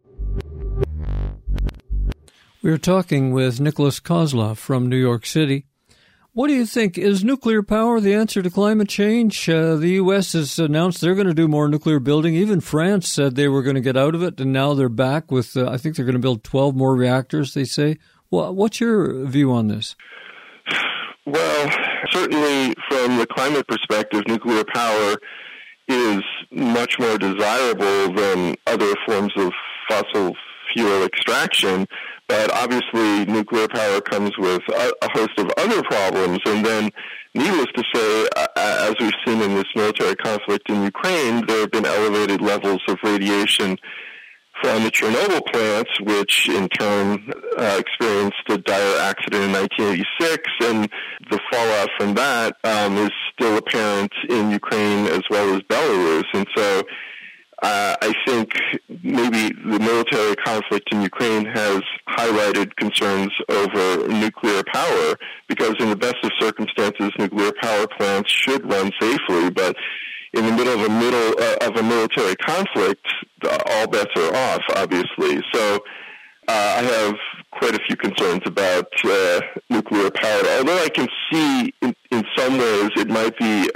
We're talking with Nicholas Kozloff from New York City. What do you think? Is nuclear power the answer to climate change? The U.S. has announced they're going to do more nuclear building. Even France said they were going to get out of it, and now they're back with, I think they're going to build 12 more reactors, they say. Well, what's your view on this? Well, certainly from the climate perspective, nuclear power is much more desirable than other forms of fossil fuel extraction. But obviously, nuclear power comes with a host of other problems. And then, needless to say, as we've seen in this military conflict in Ukraine, there have been elevated levels of radiation from the Chernobyl plants, which in turn experienced a dire accident in 1986. And the fallout from that is still apparent in Ukraine as well as Belarus. And so I think maybe the military conflict in Ukraine has highlighted concerns over nuclear power, because in the best of circumstances, nuclear power plants should run safely. But in the middle of a military conflict, all bets are off, obviously. So I have quite a few concerns about nuclear power. Although I can see in some ways it might be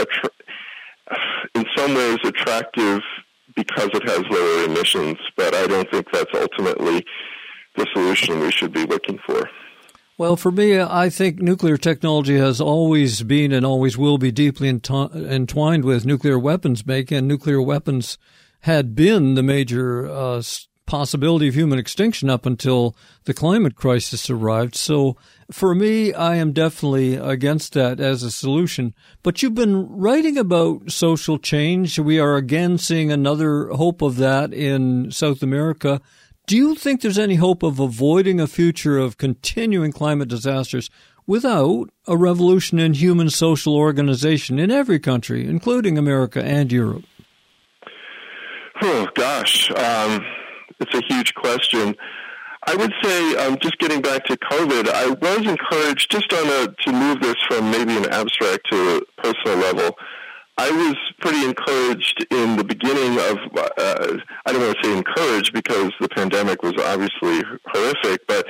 in some ways attractive because it has lower emissions, but I don't think that's ultimately the solution we should be looking for. Well, for me, I think nuclear technology has always been and always will be deeply entwined with nuclear weapons making, and nuclear weapons had been the major possibility of human extinction up until the climate crisis arrived. So for me, I am definitely against that as a solution. But you've been writing about social change. We are again seeing another hope of that in South America. Do you think there's any hope of avoiding a future of continuing climate disasters without a revolution in human social organization in every country, including America and Europe? Oh, gosh. It's a huge question. I would say, just getting back to COVID, I was encouraged to move this from maybe an abstract to a personal level. I was pretty encouraged in the beginning of, I don't want to say encouraged because the pandemic was obviously horrific, but,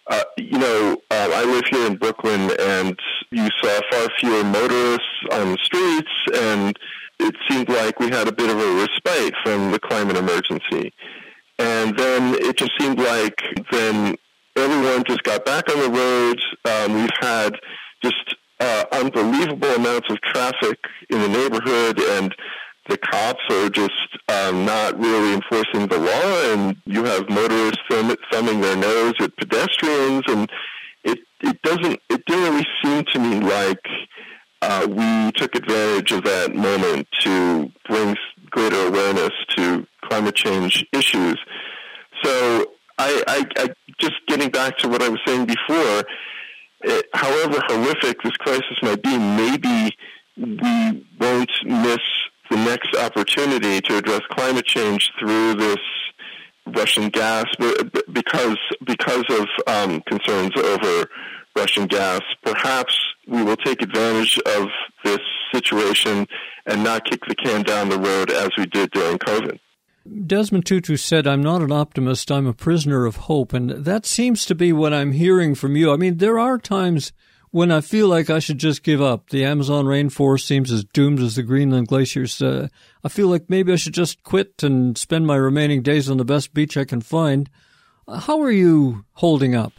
I live here in Brooklyn, and you saw far fewer motorists on the streets, and it seemed like we had a bit of a respite from the climate emergency. And then it just seemed like then everyone just got back on the roads. We've had just unbelievable amounts of traffic in the neighborhood, and the cops are just not really enforcing the law, and you have motorists thumbing their nose at pedestrians, and it didn't really seem to me like we took advantage of that moment to bring greater awareness to climate change issues. So I just getting back to what I was saying before, however horrific this crisis might be, maybe we won't miss the next opportunity to address climate change through this Russian gas, because of concerns over Russian gas. Perhaps we will take advantage of this situation and not kick the can down the road as we did during COVID. Desmond Tutu said, "I'm not an optimist, I'm a prisoner of hope." And that seems to be what I'm hearing from you. I mean, there are times when I feel like I should just give up. The Amazon rainforest seems as doomed as the Greenland glaciers. I feel like maybe I should just quit and spend my remaining days on the best beach I can find. How are you holding up?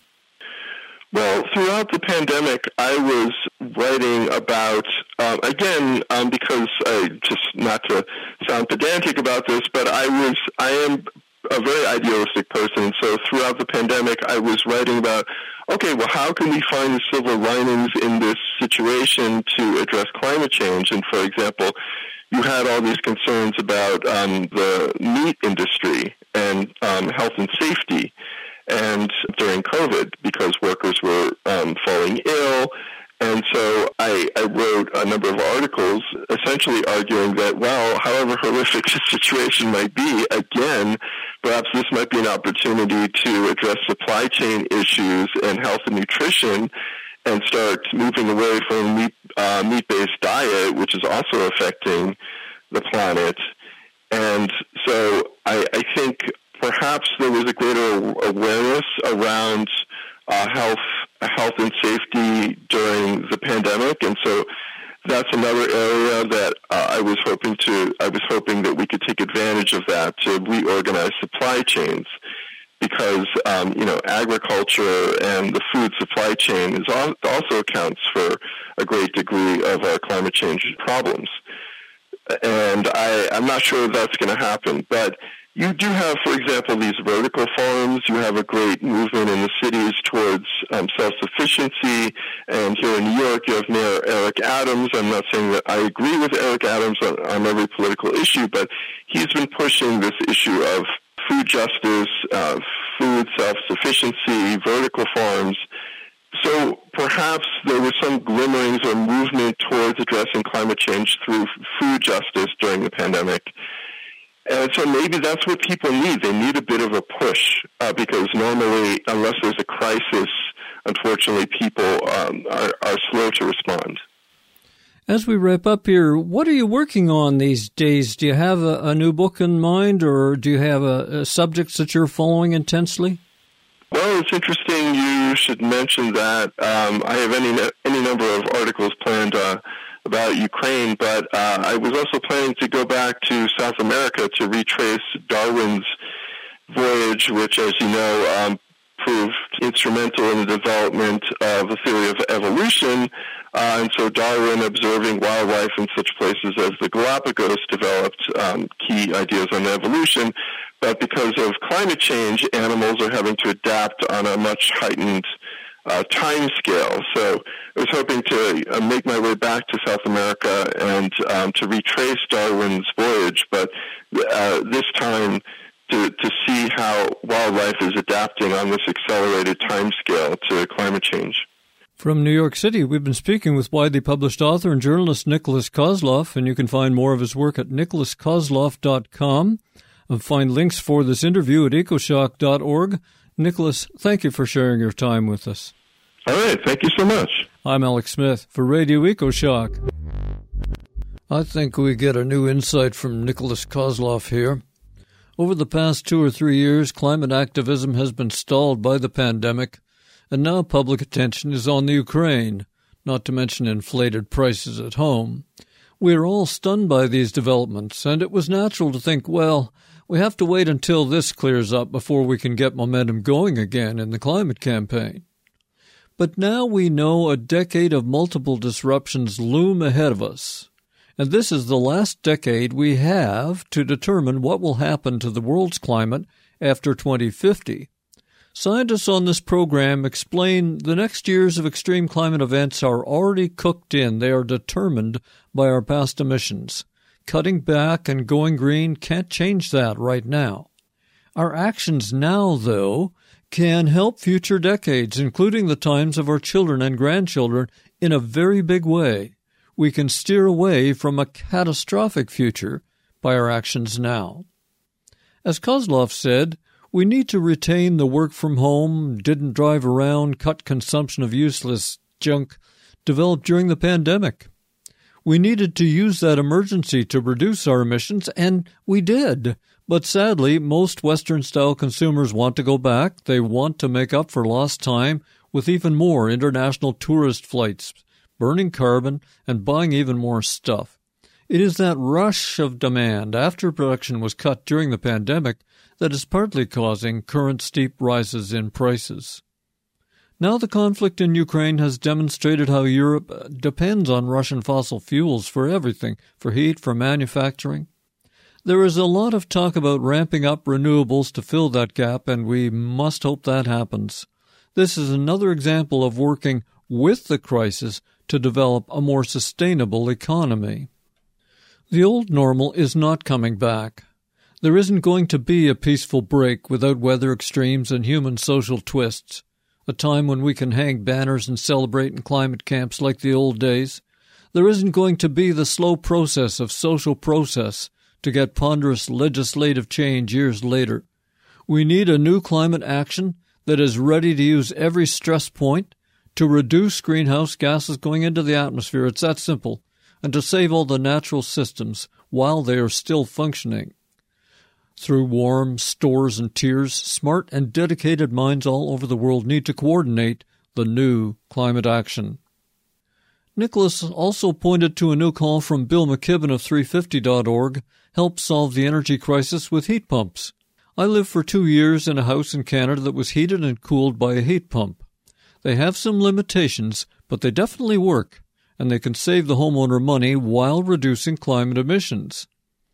Well, throughout the pandemic, I was writing about, because just not to sound pedantic about this, but I am a very idealistic person. So throughout the pandemic, I was writing about, okay, well, how can we find the silver linings in this situation to address climate change? And for example, you had all these concerns about the meat industry and health and safety, and during COVID, because workers were falling ill. And so I wrote a number of articles essentially arguing that, well, however horrific the situation might be, again, perhaps this might be an opportunity to address supply chain issues and health and nutrition and start moving away from meat-based diet, which is also affecting the planet. And so I think perhaps there was a greater awareness around health and safety during the pandemic, and so that's another area that I was hoping that we could take advantage of that to reorganize supply chains, because agriculture and the food supply chain also accounts for a great degree of our climate change problems. And I'm not sure that's going to happen, but you do have, for example, these vertical farms. You have a great movement in the cities towards self-sufficiency. And here in New York, you have Mayor Eric Adams. I'm not saying that I agree with Eric Adams on every political issue, but he's been pushing this issue of food justice, food self-sufficiency, vertical farms. So perhaps there were some glimmerings or movement towards addressing climate change through food justice during the pandemic. And so maybe that's what people need. They need a bit of a push, because normally, unless there's a crisis, unfortunately, people are slow to respond. As we wrap up here, what are you working on these days? Do you have a new book in mind, or do you have subjects that you're following intensely? Well, it's interesting you should mention that. I have any number of articles planned about Ukraine, but I was also planning to go back to South America to retrace Darwin's voyage, which, as you know, proved instrumental in the development of the theory of evolution. And so Darwin, observing wildlife in such places as the Galapagos, developed key ideas on evolution. But because of climate change, animals are having to adapt on a much heightened time scale. So I was hoping to make my way back to South America and to retrace Darwin's voyage, but this time to see how wildlife is adapting on this accelerated time scale to climate change. From New York City, we've been speaking with widely published author and journalist Nicholas Kozloff, and you can find more of his work at nicholaskozloff.com and find links for this interview at ecoshock.org. Nicholas, thank you for sharing your time with us. All right, thank you so much. I'm Alex Smith for Radio EcoShock. I think we get a new insight from Nicholas Kozloff here. Over the past 2 or 3 years, climate activism has been stalled by the pandemic, and now public attention is on the Ukraine, not to mention inflated prices at home. We are all stunned by these developments, and it was natural to think, well, we have to wait until this clears up before we can get momentum going again in the climate campaign. But now we know a decade of multiple disruptions loom ahead of us, And this is the last decade we have to determine what will happen to the world's climate after 2050. Scientists on this program explain the next years of extreme climate events are already cooked in. They are determined by our past emissions. Cutting back and going green can't change that right now. Our actions now, though, can help future decades, including the times of our children and grandchildren, in a very big way. We can steer away from a catastrophic future by our actions now. As Kozlov said, we need to retain the work from home, didn't drive around, cut consumption of useless junk developed during the pandemic. We needed to use that emergency to reduce our emissions, and we did. But sadly, most Western-style consumers want to go back. They want to make up for lost time with even more international tourist flights, burning carbon, and buying even more stuff. It is that rush of demand after production was cut during the pandemic that is partly causing current steep rises in prices. Now the conflict in Ukraine has demonstrated how Europe depends on Russian fossil fuels for everything, for heat, for manufacturing. There is a lot of talk about ramping up renewables to fill that gap, and we must hope that happens. This is another example of working with the crisis to develop a more sustainable economy. The old normal is not coming back. There isn't going to be a peaceful break without weather extremes and human social twists, a time when we can hang banners and celebrate in climate camps like the old days. There isn't going to be the slow process of social process to get ponderous legislative change years later. We need a new climate action that is ready to use every stress point to reduce greenhouse gases going into the atmosphere. It's that simple. And to save all the natural systems while they are still functioning. Through warm stores and tiers, smart and dedicated minds all over the world need to coordinate the new climate action. Nicholas also pointed to a new call from Bill McKibben of 350.org, help solve the energy crisis with heat pumps. I lived for 2 years in a house in Canada that was heated and cooled by a heat pump. They have some limitations, but they definitely work, and they can save the homeowner money while reducing climate emissions.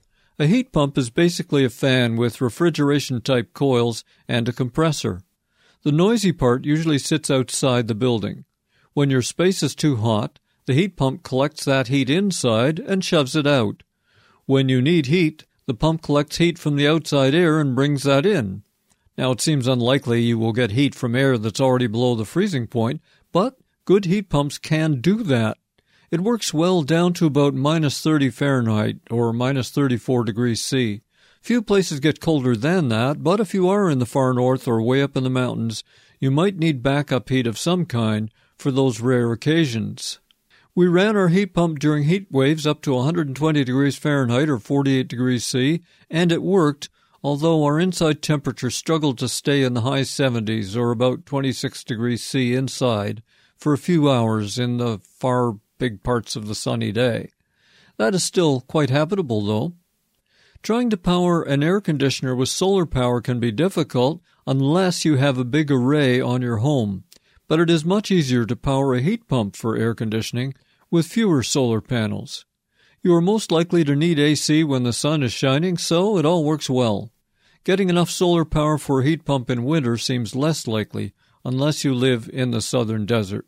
A heat pump is basically a fan with refrigeration-type coils and a compressor. The noisy part usually sits outside the building. When your space is too hot, the heat pump collects that heat inside and shoves it out. When you need heat, the pump collects heat from the outside air and brings that in. Now, it seems unlikely you will get heat from air that's already below the freezing point, but good heat pumps can do that. It works well down to about minus 30 Fahrenheit or minus 34 degrees C. Few places get colder than that, but if you are in the far north or way up in the mountains, you might need backup heat of some kind for those rare occasions. We ran our heat pump during heat waves up to 120 degrees Fahrenheit or 48 degrees C, and it worked, although our inside temperature struggled to stay in the high 70s or about 26 degrees C inside for a few hours in the far big parts of the sunny day. That is still quite habitable, though. Trying to power an air conditioner with solar power can be difficult unless you have a big array on your home, but it is much easier to power a heat pump for air conditioning with fewer solar panels. You are most likely to need AC when the sun is shining, so it all works well. Getting enough solar power for a heat pump in winter seems less likely unless you live in the southern desert.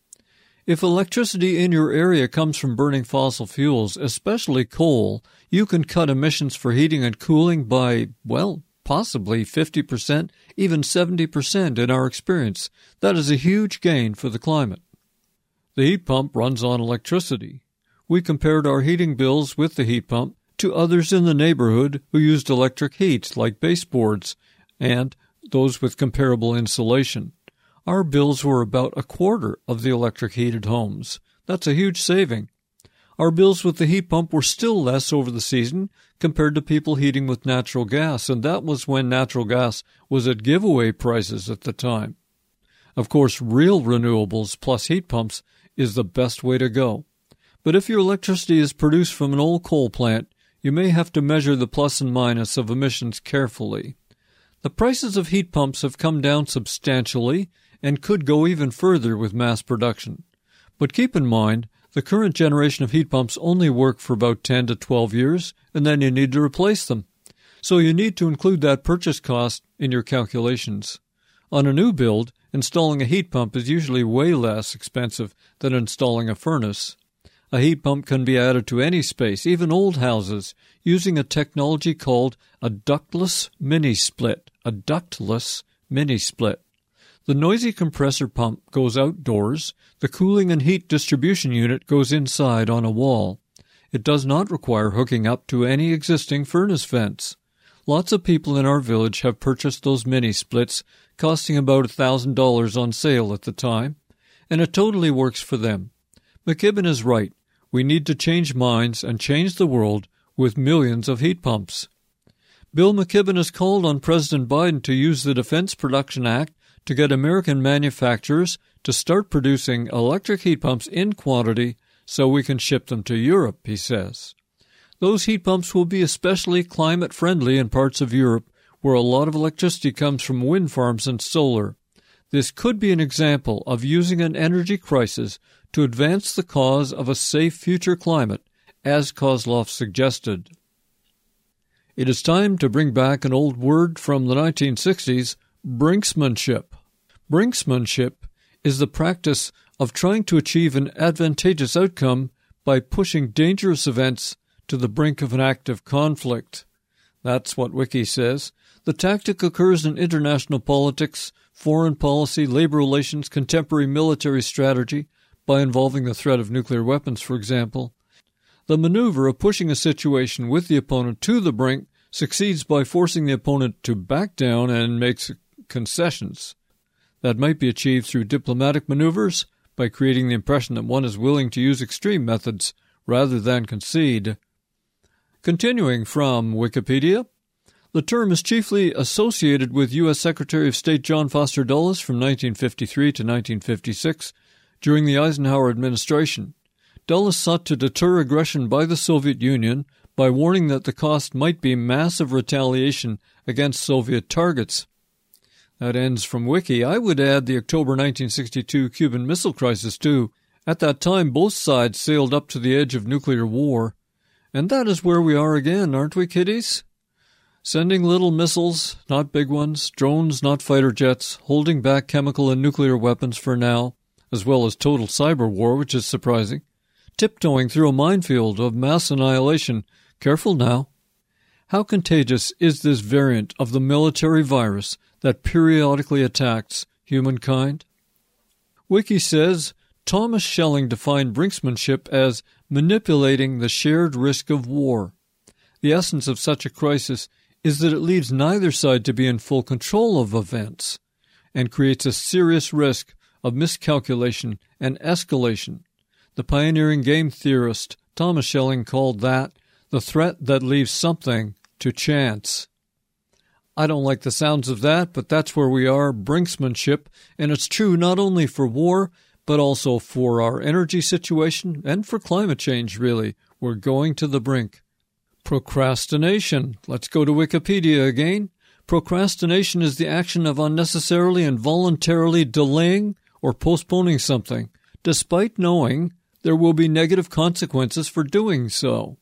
If electricity in your area comes from burning fossil fuels, especially coal, you can cut emissions for heating and cooling by, well, possibly 50%, even 70% in our experience. That is a huge gain for the climate. The heat pump runs on electricity. We compared our heating bills with the heat pump to others in the neighborhood who used electric heat, like baseboards, and those with comparable insulation. Our bills were about a quarter of the electric-heated homes. That's a huge saving. Our bills with the heat pump were still less over the season compared to people heating with natural gas, and that was when natural gas was at giveaway prices at the time. Of course, real renewables plus heat pumps is the best way to go. But if your electricity is produced from an old coal plant, you may have to measure the plus and minus of emissions carefully. The prices of heat pumps have come down substantially and could go even further with mass production. But keep in mind The current generation of heat pumps only work for about 10 to 12 years, and then you need to replace them. So you need to include that purchase cost in your calculations. On a new build, installing a heat pump is usually way less expensive than installing a furnace. A heat pump can be added to any space, even old houses, using a technology called a ductless mini-split. A ductless mini-split. The noisy compressor pump goes outdoors. The cooling and heat distribution unit goes inside on a wall. It does not require hooking up to any existing furnace vents. Lots of people in our village have purchased those mini-splits, costing about $1,000 on sale at the time, and it totally works for them. McKibben is right. We need to change minds and change the world with millions of heat pumps. Bill McKibben has called on President Biden to use the Defense Production Act to get American manufacturers to start producing electric heat pumps in quantity so we can ship them to Europe, he says. Those heat pumps will be especially climate-friendly in parts of Europe where a lot of electricity comes from wind farms and solar. This could be an example of using an energy crisis to advance the cause of a safe future climate, as Kozloff suggested. It is time to bring back an old word from the 1960s, brinksmanship. Brinksmanship is the practice of trying to achieve an advantageous outcome by pushing dangerous events to the brink of an active conflict. That's what Wiki says. The tactic occurs in international politics, foreign policy, labor relations, contemporary military strategy, by involving the threat of nuclear weapons, for example. The maneuver of pushing a situation with the opponent to the brink succeeds by forcing the opponent to back down and makes concessions. That might be achieved through diplomatic maneuvers, by creating the impression that one is willing to use extreme methods rather than concede. Continuing from Wikipedia, the term is chiefly associated with U.S. Secretary of State John Foster Dulles from 1953 to 1956 during the Eisenhower administration. Dulles sought to deter aggression by the Soviet Union by warning that the cost might be massive retaliation against Soviet targets. That ends from Wiki. I would add the October 1962 Cuban Missile Crisis, too. At that time, both sides sailed up to the edge of nuclear war. And that is where we are again, aren't we, kiddies? Sending little missiles, not big ones, drones, not fighter jets, holding back chemical and nuclear weapons for now, as well as total cyber war, which is surprising. Tiptoeing through a minefield of mass annihilation. Careful now. How contagious is this variant of the military virus that periodically attacks humankind? Wiki says Thomas Schelling defined brinksmanship as manipulating the shared risk of war. The essence of such a crisis is that it leaves neither side to be in full control of events and creates a serious risk of miscalculation and escalation. The pioneering game theorist Thomas Schelling called that the threat that leaves something to chance. I don't like the sounds of that, but that's where we are, brinksmanship, and it's true not only for war, but also for our energy situation and for climate change, really. We're going to the brink. Procrastination. Let's go to Wikipedia again. Procrastination is the action of unnecessarily and voluntarily delaying or postponing something, despite knowing there will be negative consequences for doing so.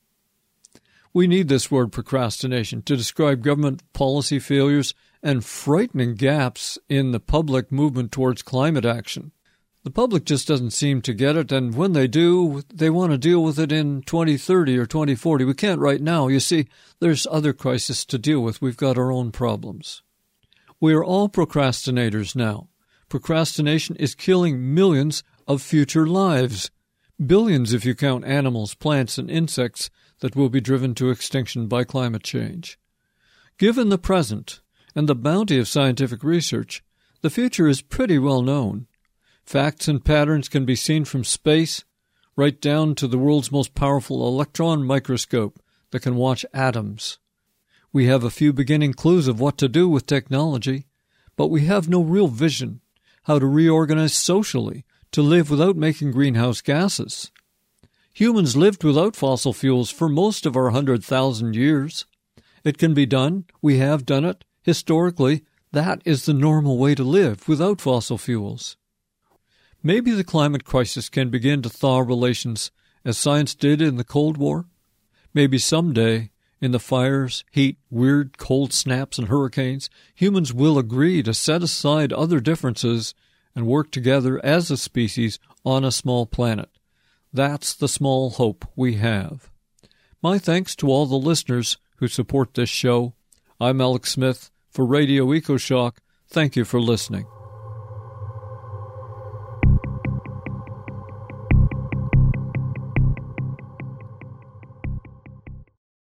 We need this word procrastination to describe government policy failures and frightening gaps in the public movement towards climate action. The public just doesn't seem to get it, and when they do, they want to deal with it in 2030 or 2040. We can't right now. You see, there's other crises to deal with. We've got our own problems. We are all procrastinators now. Procrastination is killing millions of future lives. Billions if you count animals, plants, and insects that will be driven to extinction by climate change. Given the present and the bounty of scientific research, the future is pretty well known. Facts and patterns can be seen from space, right down to the world's most powerful electron microscope that can watch atoms. We have a few beginning clues of what to do with technology, but we have no real vision how to reorganize socially to live without making greenhouse gases. Humans lived without fossil fuels for most of our 100,000 years. It can be done. We have done it. Historically, that is the normal way to live, without fossil fuels. Maybe the climate crisis can begin to thaw relations as science did in the Cold War. Maybe someday, in the fires, heat, weird cold snaps, and hurricanes, humans will agree to set aside other differences and work together as a species on a small planet. That's the small hope we have. My thanks to all the listeners who support this show. I'm Alex Smith for Radio EcoShock. Thank you for listening.